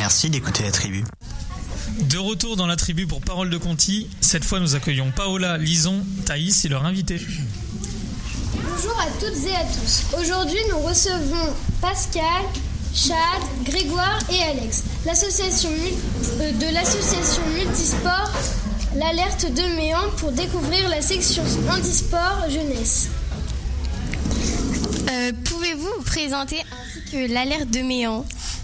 Merci d'écouter la tribu. De retour dans la tribu pour Parole de Conti. Cette fois, nous accueillons Paola, Lison, Thaïs et leur invité. Bonjour à toutes et à tous. Aujourd'hui, nous recevons Pascal, Chad, Grégoire et Alex, de l'association multisport L'Alerte de Méan pour découvrir la section handisport jeunesse. Pouvez-vous vous présenter ainsi que l'Alerte de Méan ?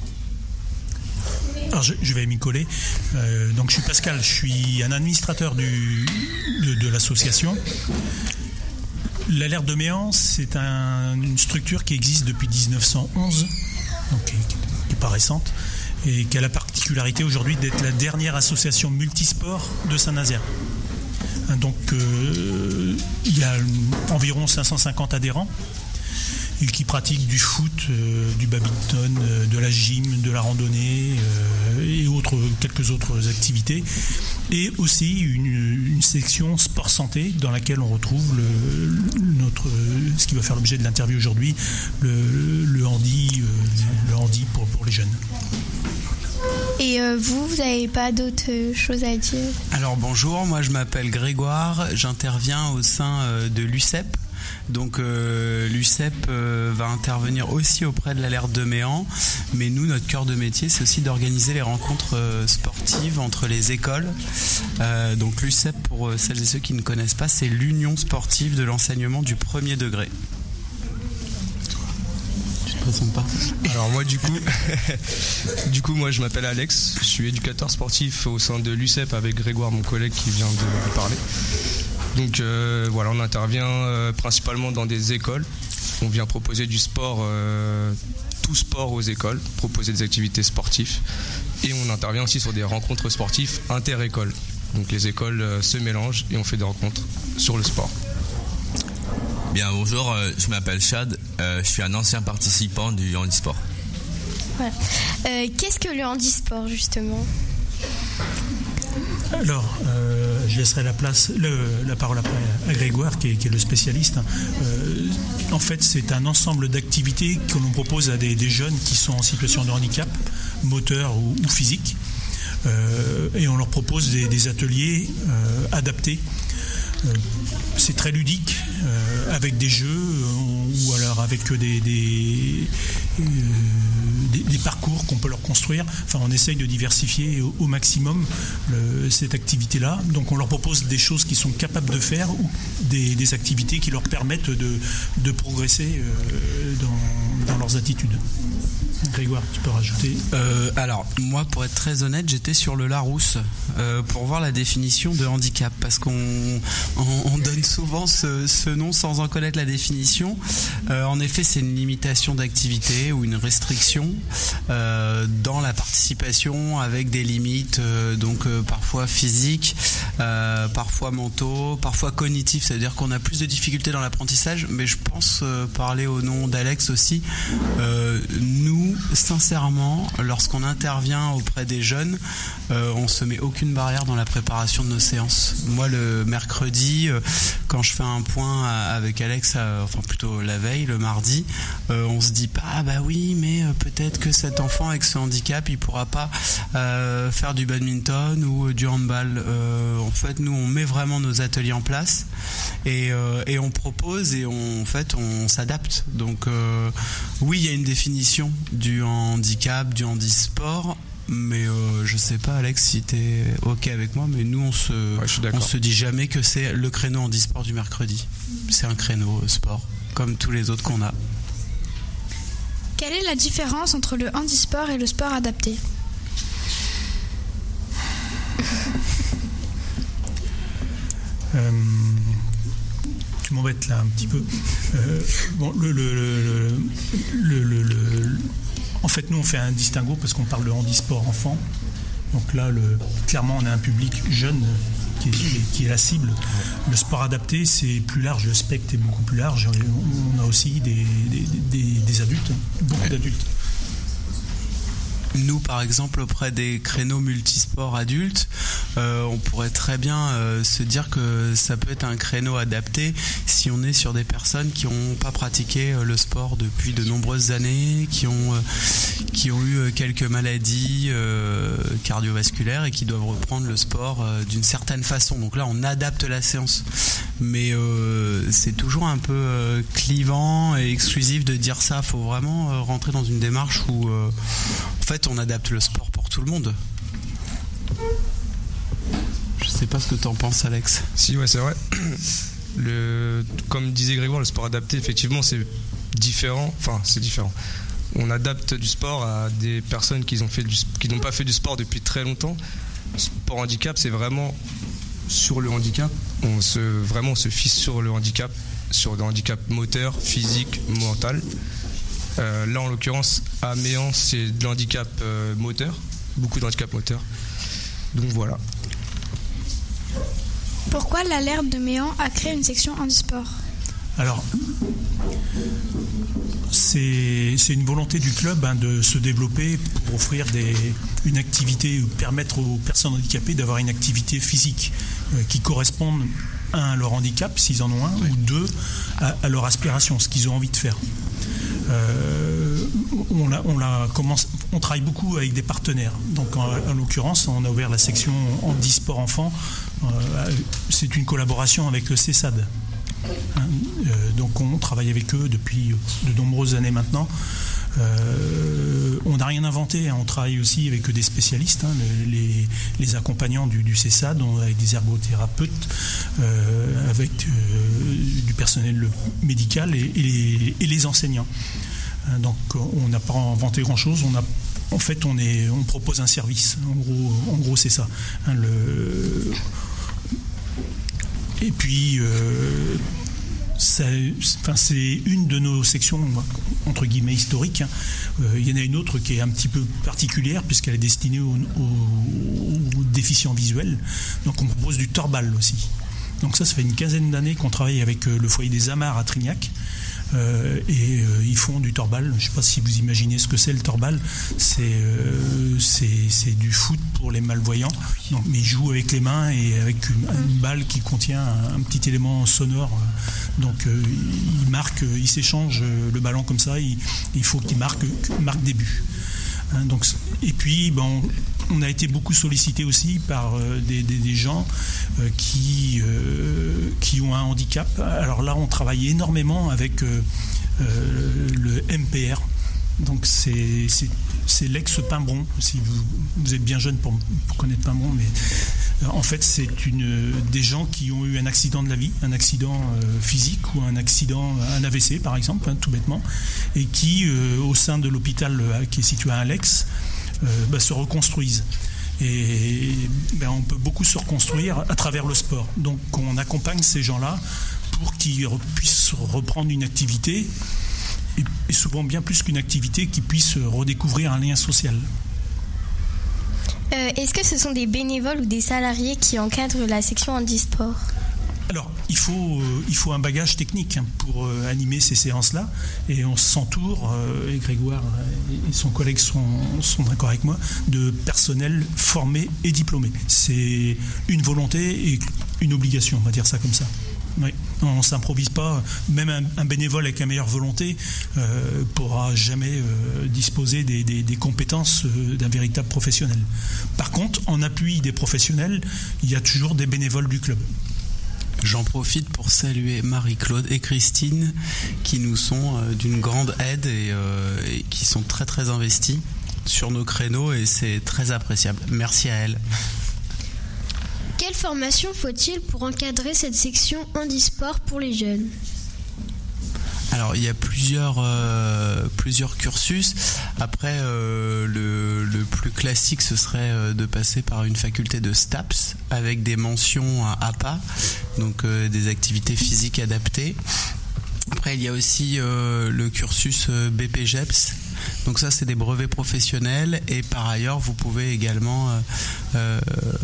Alors je vais m'y coller. Donc je suis Pascal, je suis un administrateur de l'association. L'Alerte de Méan, c'est une structure qui existe depuis 1911, donc qui n'est pas récente, et qui a la particularité aujourd'hui d'être la dernière association multisport de Saint-Nazaire. Donc il y a environ 550 adhérents et qui pratiquent du foot, du badminton, de la gym, de la randonnée et quelques autres activités. Et aussi une section sport santé dans laquelle on retrouve ce qui va faire l'objet de l'interview aujourd'hui, le handi pour les jeunes. Et vous n'avez pas d'autres choses à dire ? Alors bonjour, moi je m'appelle Grégoire, j'interviens au sein de l'UCEP. Donc l'UCEP va intervenir aussi auprès de l'Alerte de Méan, mais nous, notre cœur de métier, c'est aussi d'organiser les rencontres sportives entre les écoles. Donc l'UCEP, pour celles et ceux qui ne connaissent pas, c'est l'Union sportive de l'enseignement du premier degré. Tu te présentes pas ? Alors moi du coup moi je m'appelle Alex, je suis éducateur sportif au sein de l'UCEP avec Grégoire, mon collègue qui vient de vous parler. Donc voilà, on intervient principalement dans des écoles. On vient proposer du sport, tout sport aux écoles, proposer des activités sportives. Et on intervient aussi sur des rencontres sportives inter-écoles. Donc les écoles se mélangent et on fait des rencontres sur le sport. Bien, bonjour, je m'appelle Chad, je suis un ancien participant du handisport. Voilà. Qu'est-ce que le handisport justement ? Alors, je laisserai la parole après à Grégoire, qui est le spécialiste. En fait, c'est un ensemble d'activités que l'on propose à des jeunes qui sont en situation de handicap, moteur ou physique. Et on leur propose des ateliers adaptés. C'est très ludique, avec des jeux ou alors avec des parcours qu'on peut leur construire. Enfin, on essaye de diversifier au maximum cette activité-là. Donc on leur propose des choses qu'ils sont capables de faire ou des activités qui leur permettent de progresser dans leurs attitudes. Grégoire, tu peux rajouter ? Alors, moi, pour être très honnête, j'étais sur le Larousse pour voir la définition de handicap, parce qu'on donne souvent ce nom sans en connaître la définition. En effet, c'est une limitation d'activité ou une restriction dans la participation avec des limites, parfois physiques, parfois mentaux, parfois cognitifs. C'est-à-dire qu'on a plus de difficultés dans l'apprentissage, mais je pense parler au nom d'Alex aussi. Nous, sincèrement, lorsqu'on intervient auprès des jeunes, on se met aucune barrière dans la préparation de nos séances. Moi, le mercredi, quand je fais un point avec Alex, plutôt la veille, le mardi, on se dit pas, mais peut-être que cet enfant avec ce handicap, il pourra pas faire du badminton ou du handball. En fait, nous, on met vraiment nos ateliers en place et on propose et on s'adapte. Donc, oui, il y a une définition du handicap, du handisport, mais je sais pas, Alex, si t'es ok avec moi, mais nous on se dit jamais que c'est le créneau handisport du mercredi. C'est un créneau sport comme tous les autres qu'on a. Quelle est la différence entre le handisport et le sport adapté ? Tu m'embêtes là un petit peu. En fait, nous, on fait un distinguo parce qu'on parle de handisport enfant. Donc là, clairement, on a un public jeune qui est la cible. Le sport adapté, c'est plus large, le spectre est beaucoup plus large. On a aussi des adultes, beaucoup d'adultes. Nous, par exemple, auprès des créneaux multisports adultes, on pourrait très bien se dire que ça peut être un créneau adapté si on est sur des personnes qui n'ont pas pratiqué le sport depuis de nombreuses années, qui ont eu quelques maladies cardiovasculaires et qui doivent reprendre le sport d'une certaine façon. Donc là, on adapte la séance. Mais c'est toujours un peu clivant et exclusif de dire ça. Il faut vraiment rentrer dans une démarche où en fait on adapte le sport pour tout le monde. Je sais pas ce que t'en penses, Alex. Si, ouais, c'est vrai. Comme disait Grégoire, le sport adapté, effectivement, c'est différent. Enfin, c'est différent. On adapte du sport à des personnes qui n'ont pas fait du sport depuis très longtemps. Sport handicap, c'est vraiment sur le handicap. On se fiche sur le handicap moteur, physique, mental. Là, en l'occurrence, à Méan, c'est de handicap moteur, beaucoup de handicap moteur. Donc voilà. Pourquoi l'Alert de Méan a créé une section handisport ? Alors, c'est une volonté du club de se développer pour offrir une activité, permettre aux personnes handicapées d'avoir une activité physique qui corresponde à leur handicap, s'ils en ont un, ou deux, à leur aspiration, ce qu'ils ont envie de faire. On travaille beaucoup avec des partenaires. Donc en l'occurrence, on a ouvert la section handisport enfant. C'est une collaboration avec le CESAD. Donc on travaille avec eux depuis de nombreuses années maintenant. On n'a rien inventé, on travaille aussi avec des spécialistes, les accompagnants du CESAD, avec des ergothérapeutes, avec du personnel médical et les enseignants. Donc on n'a pas inventé grand-chose, on propose un service, en gros c'est ça. Et puis c'est une de nos sections entre guillemets historiques. Il y en a une autre qui est un petit peu particulière puisqu'elle est destinée aux déficients visuels. Donc on propose du torbal aussi. Donc ça fait une quinzaine d'années qu'on travaille avec le foyer des Amars à Trignac. Ils font du torbal. Je ne sais pas si vous imaginez ce que c'est le torbal. C'est du foot pour les malvoyants. Donc, mais ils jouent avec les mains et avec une balle qui contient un petit élément sonore. Donc ils marquent, ils s'échangent le ballon comme ça. Il faut qu'ils marquent des buts. Donc, et puis on a été beaucoup sollicité aussi par des gens qui ont un handicap. Alors là on travaille énormément avec le MPR. Donc c'est l'ex-Pimbron. Si vous êtes bien jeune pour connaître Pimbron, mais en fait c'est des gens qui ont eu un accident de la vie, un accident physique ou un AVC par exemple, tout bêtement, et qui au sein de l'hôpital qui est situé à Alex se reconstruisent. Et on peut beaucoup se reconstruire à travers le sport. Donc on accompagne ces gens-là pour qu'ils puissent reprendre une activité, et souvent bien plus qu'une activité, qu'ils puissent redécouvrir un lien social. Est-ce que ce sont des bénévoles ou des salariés qui encadrent la section handisport ? Alors, il faut un bagage technique pour animer ces séances-là, et on s'entoure, et Grégoire et son collègue sont d'accord avec moi, de personnel formé et diplômé. C'est une volonté et une obligation, on va dire ça comme ça. Oui. On ne s'improvise pas. Même un bénévole avec la meilleure volonté pourra jamais disposer des compétences d'un véritable professionnel. Par contre, en appui des professionnels, il y a toujours des bénévoles du club. J'en profite pour saluer Marie-Claude et Christine qui nous sont d'une grande aide et qui sont très très investis sur nos créneaux, et c'est très appréciable. Merci à elles. Quelle formation faut-il pour encadrer cette section handisport pour les jeunes ? Alors il y a plusieurs cursus. Après le plus classique ce serait de passer par une faculté de STAPS avec des mentions APA, donc des activités physiques adaptées. Après il y a aussi le cursus BPGEPS. Donc ça c'est des brevets professionnels, et par ailleurs vous pouvez également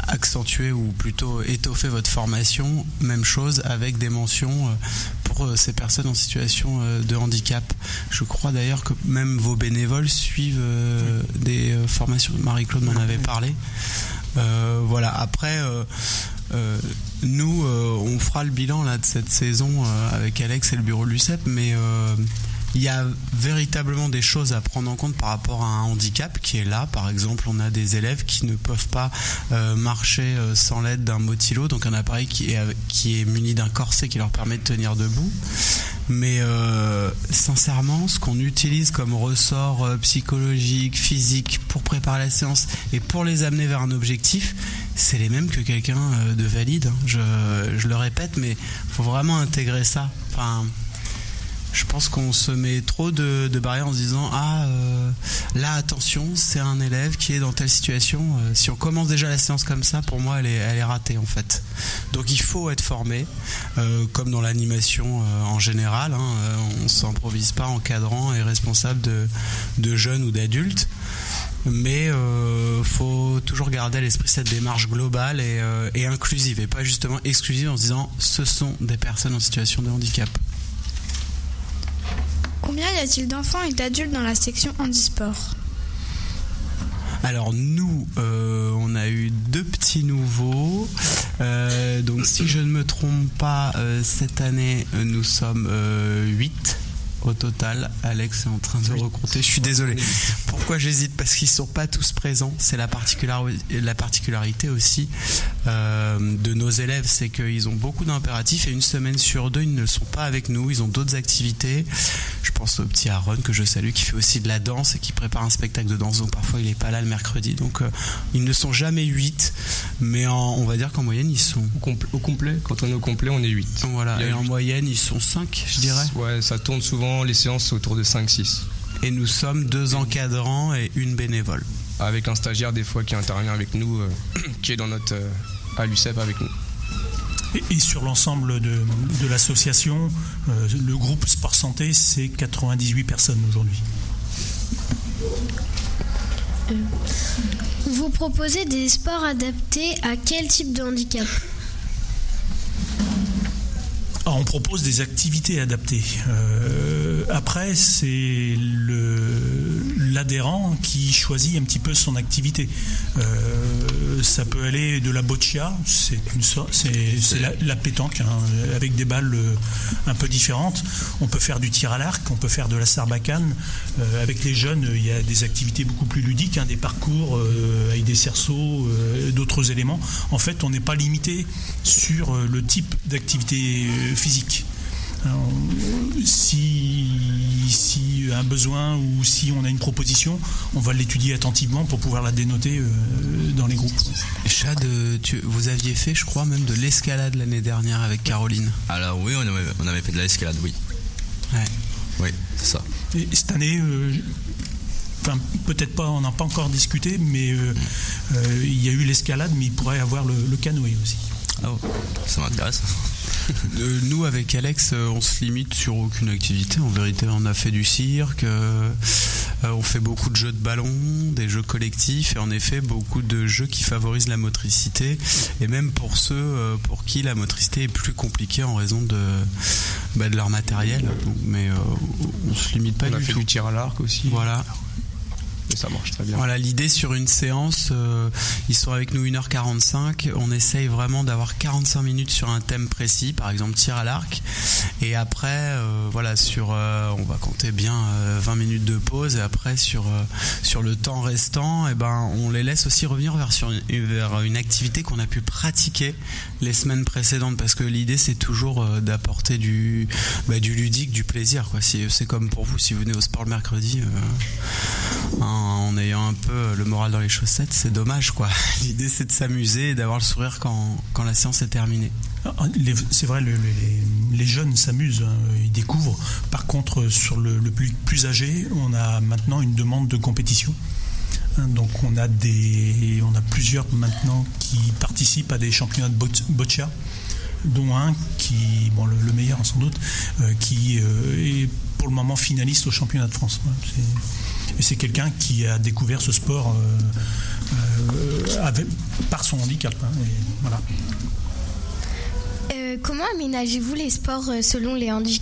accentuer ou plutôt étoffer votre formation. Même chose avec des mentions pour ces personnes en situation de handicap. Je crois d'ailleurs que même vos bénévoles suivent des formations. Marie-Claude m'en avait parlé. Voilà. Après, nous, on fera le bilan là de cette saison avec Alex et le bureau de l'UCEP, mais il y a véritablement des choses à prendre en compte par rapport à un handicap qui est là. Par exemple, on a des élèves qui ne peuvent pas marcher sans l'aide d'un motilo, donc un appareil qui est muni d'un corset qui leur permet de tenir debout. Mais sincèrement, ce qu'on utilise comme ressort psychologique, physique pour préparer la séance et pour les amener vers un objectif, c'est les mêmes que quelqu'un de valide. Je le répète, mais faut vraiment intégrer ça. Enfin, je pense qu'on se met trop de barrières en se disant là attention, c'est un élève qui est dans telle situation. Si on commence déjà la séance comme ça, pour moi elle est ratée en fait. Donc il faut être formé, comme dans l'animation en général. On s'improvise pas encadrant et responsable de jeunes ou d'adultes. Mais faut toujours garder à l'esprit cette démarche globale et inclusive, et pas justement exclusive en se disant ce sont des personnes en situation de handicap. Combien y a-t-il d'enfants et d'adultes dans la section handisport ? Alors nous, on a eu 2 petits nouveaux. Donc si je ne me trompe pas, cette année, nous sommes 8 au total. Alex est en train de recompter. Je suis désolé. Pourquoi j'hésite ? Parce qu'ils ne sont pas tous présents. C'est la particularité aussi de nos élèves, c'est qu'ils ont beaucoup d'impératifs et une semaine sur 2, ils ne sont pas avec nous. Ils ont d'autres activités. Je pense au petit Aaron que je salue, qui fait aussi de la danse et qui prépare un spectacle de danse. Donc parfois il n'est pas là le mercredi. Donc ils ne sont jamais 8, mais on va dire qu'en moyenne ils sont au complet. Quand on est au complet, on est 8. Voilà. Et en moyenne ils sont 5, je dirais. Ouais, ça tourne souvent les séances autour de 5-6. Et nous sommes 2 encadrants et une bénévole. Avec un stagiaire des fois qui intervient avec nous, qui est dans notre à l'UCEP avec nous. Et sur l'ensemble de l'association, le groupe Sport Santé, c'est 98 personnes aujourd'hui. Vous proposez des sports adaptés à quel type de handicap ? Alors, on propose des activités adaptées. Après, c'est l'adhérent qui choisit un petit peu son activité. Ça peut aller de la boccia, c'est la pétanque, avec des balles un peu différentes. On peut faire du tir à l'arc, on peut faire de la sarbacane. Avec les jeunes, il y a des activités beaucoup plus ludiques, des parcours avec des cerceaux, d'autres éléments. En fait, on n'est pas limité sur le type d'activité physique. Alors, si un besoin ou si on a une proposition, on va l'étudier attentivement pour pouvoir la dénoter dans les groupes. Chad, vous aviez fait, je crois, même de l'escalade l'année dernière avec Caroline. Alors oui, on avait fait de l'escalade, oui. Ouais. Oui, c'est ça. Et cette année, peut-être pas, on n'a pas encore discuté, mais il y a eu l'escalade, mais il pourrait y avoir le canoë aussi. Oh, ça m'intéresse. Nous, avec Alex, on se limite sur aucune activité. En vérité, on a fait du cirque, on fait beaucoup de jeux de ballon, des jeux collectifs et en effet beaucoup de jeux qui favorisent la motricité, et même pour ceux pour qui la motricité est plus compliquée en raison de leur matériel. Donc, mais on se limite pas du tout. On a fait du tir à l'arc aussi. Voilà. Et ça marche très bien. Voilà, l'idée sur une séance, ils sont avec nous 1h45, on essaye vraiment d'avoir 45 minutes sur un thème précis, par exemple tir à l'arc, et après on va compter bien 20 minutes de pause, et après sur le temps restant, on les laisse aussi revenir vers une activité qu'on a pu pratiquer les semaines précédentes, parce que l'idée c'est toujours d'apporter du ludique, du plaisir, quoi. C'est comme pour vous, si vous venez au sport le mercredi, en ayant un peu le moral dans les chaussettes, c'est dommage, quoi. L'idée c'est de s'amuser et d'avoir le sourire quand la séance est terminée. C'est vrai, les jeunes s'amusent, ils découvrent. Par contre, sur le plus âgé, on a maintenant une demande de compétition. Donc on a plusieurs maintenant qui participent à des championnats de boccia, dont un qui, le meilleur sans doute, qui est pour le moment finaliste au championnat de France. Et c'est quelqu'un qui a découvert ce sport par son handicap. Et voilà. Comment aménagez-vous les sports selon les handicaps ?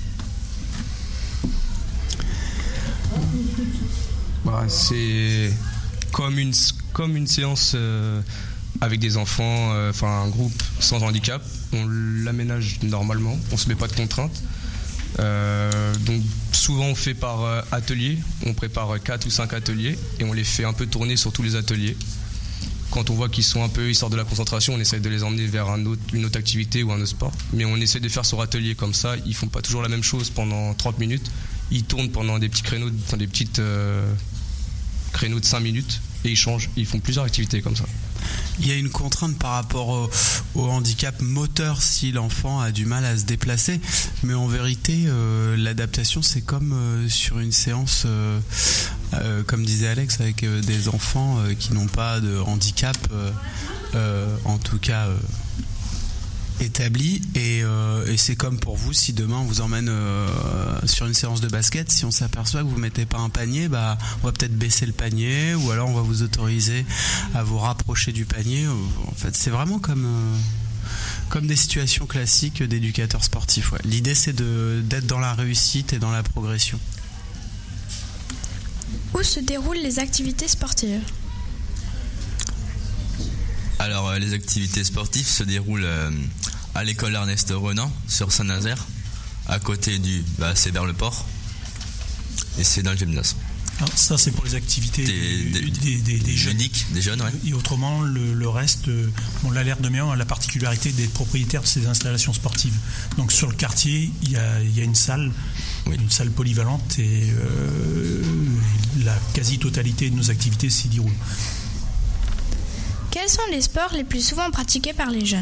C'est comme une séance avec des enfants, un groupe sans handicap. On l'aménage normalement, on se met pas de contraintes. Donc souvent on fait par atelier, on prépare 4 ou 5 ateliers et on les fait un peu tourner sur tous les ateliers. Quand on voit qu'ils sortent de la concentration, on essaie de les emmener vers une autre activité ou un autre sport. Mais on essaie de faire sur atelier comme ça, ils font pas toujours la même chose pendant 30 minutes. Ils tournent pendant des petits créneaux, des petites créneaux de 5 minutes et ils changent, ils font plusieurs activités comme ça. Il y a une contrainte par rapport au handicap moteur si l'enfant a du mal à se déplacer, mais en vérité l'adaptation c'est comme sur une séance comme disait Alex avec des enfants qui n'ont pas de handicap en tout cas établi et c'est comme pour vous si demain on vous emmène sur une séance de basket, si on s'aperçoit que vous mettez pas un panier, on va peut-être baisser le panier ou alors on va vous autoriser à vous rapprocher du panier. En fait c'est vraiment comme des situations classiques d'éducateurs sportifs. Ouais. L'idée c'est d'être dans la réussite et dans la progression. Où se déroulent les activités sportives ? Alors, les activités sportives se déroulent à l'école Ernest Renan, sur Saint-Nazaire, à côté c'est vers le port, et c'est dans le gymnase. Alors, ça, c'est pour les activités des jeunes. Des jeunes, ouais. Et autrement, le reste, l'Alerte de Méan a la particularité d'être propriétaire de ces installations sportives. Donc, sur le quartier, il y a une salle, une salle polyvalente, et la quasi-totalité de nos activités s'y déroulent. Quels sont les sports les plus souvent pratiqués par les jeunes ?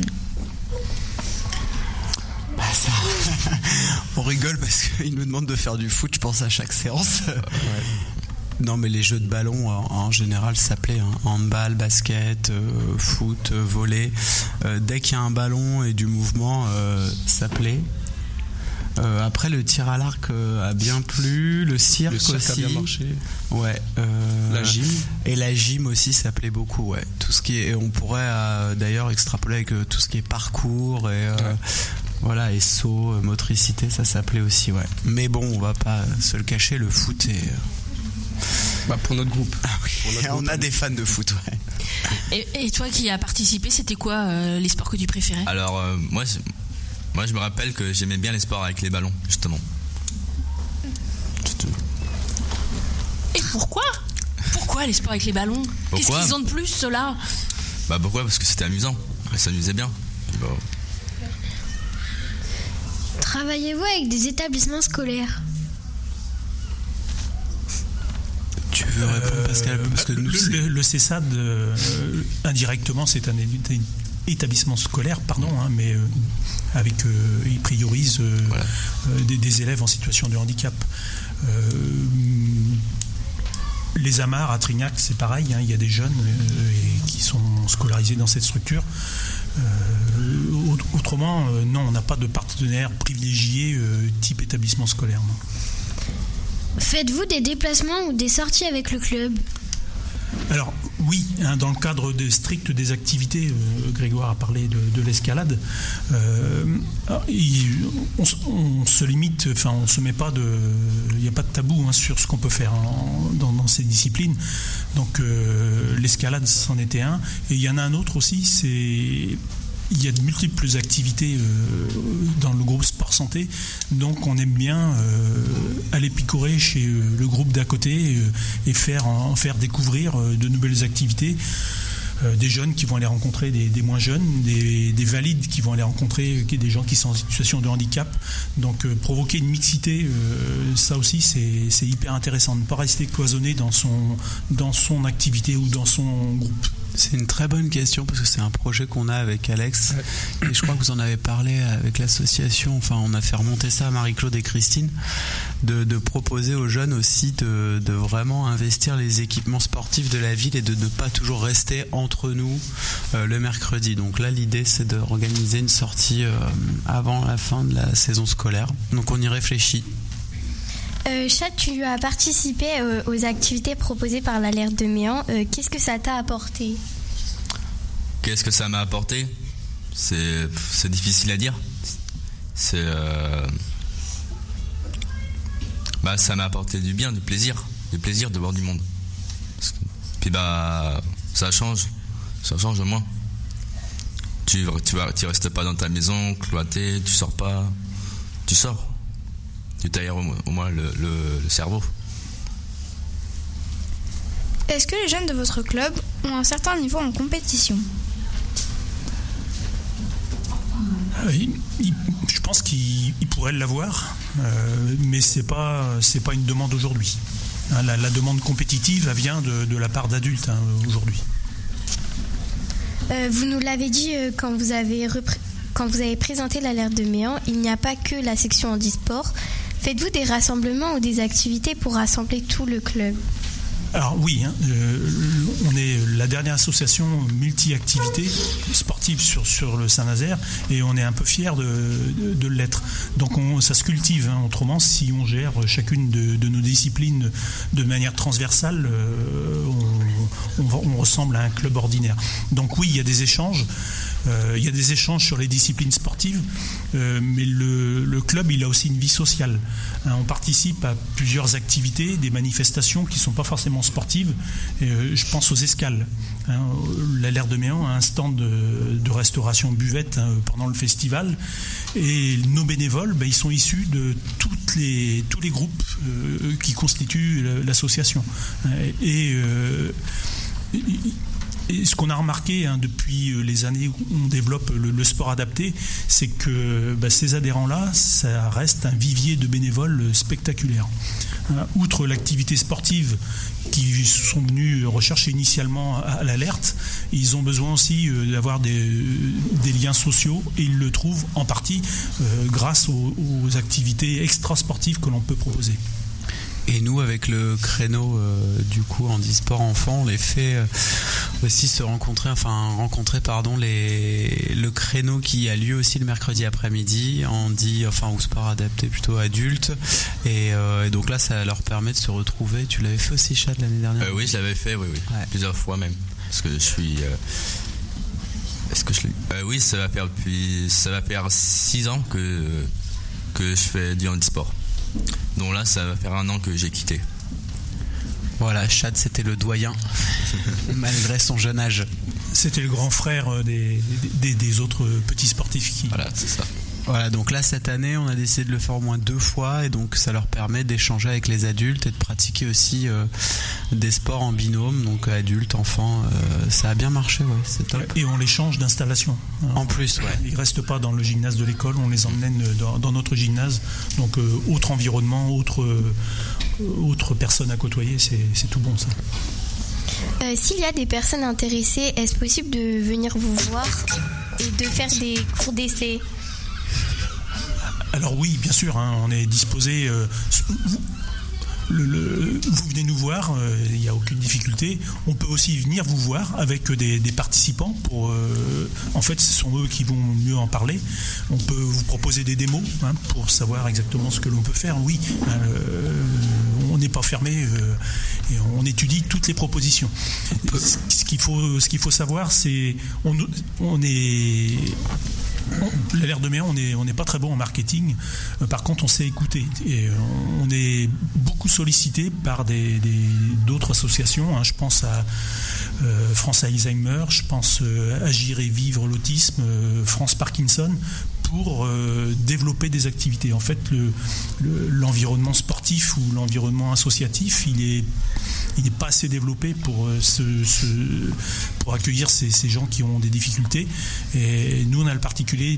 On rigole parce qu'ils nous demandent de faire du foot, je pense, à chaque séance. Non, mais les jeux de ballon en général ça plaît. Handball, basket, foot, volley. Dès qu'il y a un ballon et du mouvement, ça plaît. Après le tir à l'arc a bien plu, le cirque aussi a bien marché. Ouais. La gym. Et la gym aussi ça plaît beaucoup, ouais. Tout ce qui est, on pourrait d'ailleurs extrapoler avec tout ce qui est parcours et voilà, et saut, motricité, ça plaît aussi, ouais. Mais bon, on va pas se le cacher, le foot est pour notre groupe. On a des fans de foot, ouais. Et toi qui as participé, c'était quoi les sports que tu préférais ? Alors moi je me rappelle que j'aimais bien les sports avec les ballons, justement. Et pourquoi les sports avec les ballons ? Qu'est-ce qu'ils ont de plus, ceux-là ? Pourquoi ? Parce que c'était amusant. On s'amusait bien. Travaillez-vous avec des établissements scolaires ? Tu veux répondre, Pascal ? Parce que nous, le CESAD, indirectement, c'est un établissement scolaire, mais il priorise des élèves en situation de handicap. Les Amars à Trignac, c'est pareil, il y a des jeunes qui sont scolarisés dans cette structure. Autrement, non, on n'a pas de partenaire privilégié type établissement scolaire. Non. Faites-vous des déplacements ou des sorties avec le club ? Alors oui, dans le cadre des activités, Grégoire a parlé de l'escalade. On se limite, on se met pas il n'y a pas de tabou sur ce qu'on peut faire dans ces disciplines. Donc l'escalade, c'en était un, et il y en a un autre aussi. Il y a de multiples activités dans le groupe Sport Santé, donc on aime bien aller picorer chez le groupe d'à côté et en faire découvrir de nouvelles activités. Des jeunes qui vont aller rencontrer des moins jeunes, des valides qui vont aller rencontrer des gens qui sont en situation de handicap. Donc provoquer une mixité, ça aussi c'est hyper intéressant, de ne pas rester cloisonné dans son activité ou dans son groupe. C'est une très bonne question parce que c'est un projet qu'on a avec Alex et je crois que vous en avez parlé avec l'association, on a fait remonter ça à Marie-Claude et Christine, de proposer aux jeunes aussi de vraiment investir les équipements sportifs de la ville et de ne pas toujours rester entre nous le mercredi. Donc là l'idée c'est d'organiser une sortie avant la fin de la saison scolaire, donc on y réfléchit. Chad, tu as participé aux activités proposées par l'Alerte de Méan. Qu'est-ce que ça t'a apporté ? Qu'est-ce que ça m'a apporté ? C'est difficile à dire. Ça m'a apporté du bien, du plaisir de voir du monde. Puis ça change au moins. Tu restes pas dans ta maison, cloîté, tu sors pas, tu sors. Tu t'aères au moins le cerveau. Est-ce que les jeunes de votre club ont un certain niveau en compétition ? Je pense qu'ils pourraient l'avoir, mais c'est pas une demande aujourd'hui. La demande compétitive, elle vient de la part d'adultes aujourd'hui. Vous nous l'avez dit quand vous avez présenté l'Alerte de Méan, il n'y a pas que la section handisport. Faites-vous des rassemblements ou des activités pour rassembler tout le club ? Alors oui, on est la dernière association multi-activités sportives sur le Saint-Nazaire et on est un peu fiers de l'être. Donc ça se cultive, autrement si on gère chacune de nos disciplines de manière transversale, on ressemble à un club ordinaire. Donc oui, il y a des échanges. Il y a des échanges sur les disciplines sportives, mais le club, il a aussi une vie sociale. On participe à plusieurs activités, des manifestations qui ne sont pas forcément sportives. Je pense aux escales. L'Alerte de Méan a un stand de restauration buvette pendant le festival. Et nos bénévoles, ils sont issus de tous les groupes qui constituent l'association. Et ce qu'on a remarqué depuis les années où on développe le sport adapté, c'est que ces adhérents-là, ça reste un vivier de bénévoles spectaculaire. Outre l'activité sportive qui sont venus rechercher initialement à l'Alerte, ils ont besoin aussi d'avoir des liens sociaux et ils le trouvent en partie grâce aux activités extrasportives que l'on peut proposer. Et nous, avec le créneau du coup handisport enfant, on les fait aussi rencontrer le créneau qui a lieu aussi le mercredi après-midi, ou sport adapté plutôt adulte. Et donc là, ça leur permet de se retrouver. Tu l'avais fait aussi, Chad, l'année dernière ? Oui, je l'avais fait, oui. Ouais. Plusieurs fois même. Parce que je suis... Est-ce que je l'ai... Oui, ça va faire 6 ans que je fais du handisport. Donc là, ça va faire 1 an que j'ai quitté. Voilà, Chad, c'était le doyen, malgré son jeune âge. C'était le grand frère des autres petits sportifs. Voilà, c'est ça. Voilà, donc là, cette année, on a décidé de le faire au moins 2 fois, et donc ça leur permet d'échanger avec les adultes et de pratiquer aussi des sports en binôme, donc adultes, enfants, ça a bien marché, ouais, c'est top. Et on les change d'installation. En plus, ouais. Ils restent pas dans le gymnase de l'école, on les emmène dans notre gymnase, donc autre environnement, autre personne à côtoyer, c'est tout bon ça. S'il y a des personnes intéressées, est-ce possible de venir vous voir et de faire des cours d'essai ? Alors oui, bien sûr, on est disposé. Vous venez nous voir, il n'y a aucune difficulté. On peut aussi venir vous voir avec des participants. En fait, ce sont eux qui vont mieux en parler. On peut vous proposer des démos pour savoir exactement ce que l'on peut faire. Oui, on n'est pas fermé et on étudie toutes les propositions. Ce qu'il faut savoir, c'est l'Alerte de Méan, on n'est pas très bon en marketing. Par contre, on sait écouter. Et on est beaucoup sollicité par d'autres associations. Je pense à France Alzheimer, je pense à Agir et Vivre l'autisme, France Parkinson, pour développer des activités. En fait, l'environnement sportif ou l'environnement associatif, il n'est pas assez développé pour accueillir ces gens qui ont des difficultés. Et nous, on a la particularité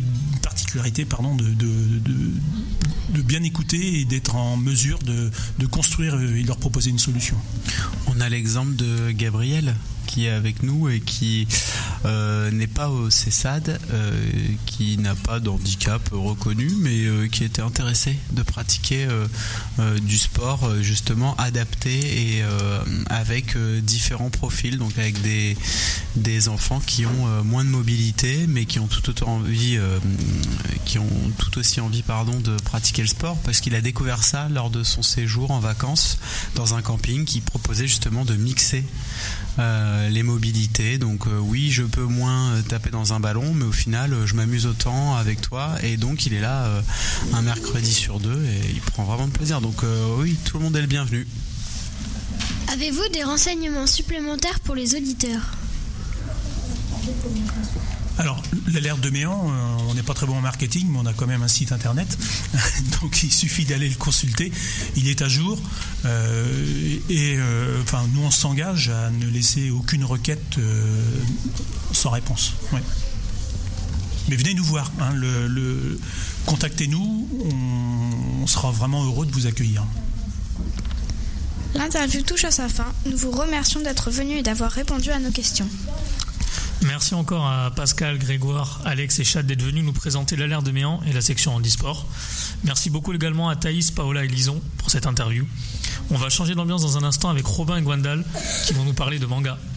de bien écouter et d'être en mesure de construire et de leur proposer une solution. On a l'exemple de Gabriel qui est avec nous et qui n'est pas au CESAD, qui n'a pas d'handicap reconnu, mais qui était intéressé de pratiquer du sport justement adapté et avec différents profils, donc avec des enfants qui ont moins de mobilité, mais qui ont tout aussi envie de pratiquer le sport, parce qu'il a découvert ça lors de son séjour en vacances dans un camping qui proposait justement de mixer les mobilités. Donc oui, je peux moins taper dans un ballon, mais au final je m'amuse autant avec toi, et donc il est là un mercredi sur 2 et il prend vraiment de plaisir. Donc oui, tout le monde est le bienvenu. Avez-vous des renseignements supplémentaires pour les auditeurs ? Alors, l'alerte de Méan, on n'est pas très bon en marketing, mais on a quand même un site internet. Donc, il suffit d'aller le consulter. Il est à jour. Nous, on s'engage à ne laisser aucune requête sans réponse. Ouais. Mais venez nous voir. Contactez-nous. On sera vraiment heureux de vous accueillir. L'interview touche à sa fin. Nous vous remercions d'être venus et d'avoir répondu à nos questions. Merci encore à Pascal, Grégoire, Alex et Chad d'être venus nous présenter l'alerte de Méan et la section handisport. Merci beaucoup également à Thaïs, Paola et Lison pour cette interview. On va changer d'ambiance dans un instant avec Robin et Gwendal qui vont nous parler de manga.